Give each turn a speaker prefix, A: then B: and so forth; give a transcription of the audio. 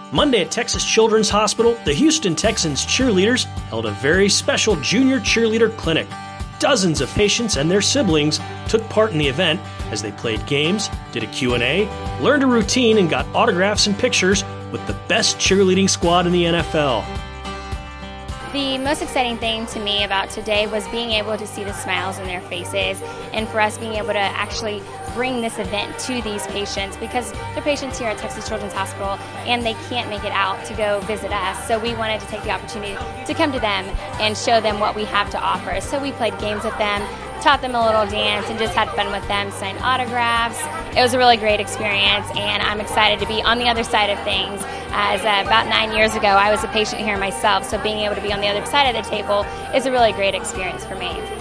A: Monday at Texas Children's Hospital, the Houston Texans cheerleaders held a very special junior cheerleader clinic. Dozens of patients and their siblings took part in the event as they played games, did a Q&A, learned a routine, and got autographs and pictures with the best cheerleading squad in the NFL.
B: The most exciting thing to me about today was being able to see the smiles on their faces and for us being able to actually bring this event to these patients because they're patients here at Texas Children's Hospital and they can't make it out to go visit us. So we wanted to take the opportunity to come to them and show them what we have to offer. So we played games with them, taught them a little dance, and just had fun with them, signed autographs. It was a really great experience, and I'm excited to be on the other side of things. As about 9 years ago, I was a patient here myself, so being able to be on the other side of the table is a really great experience for me.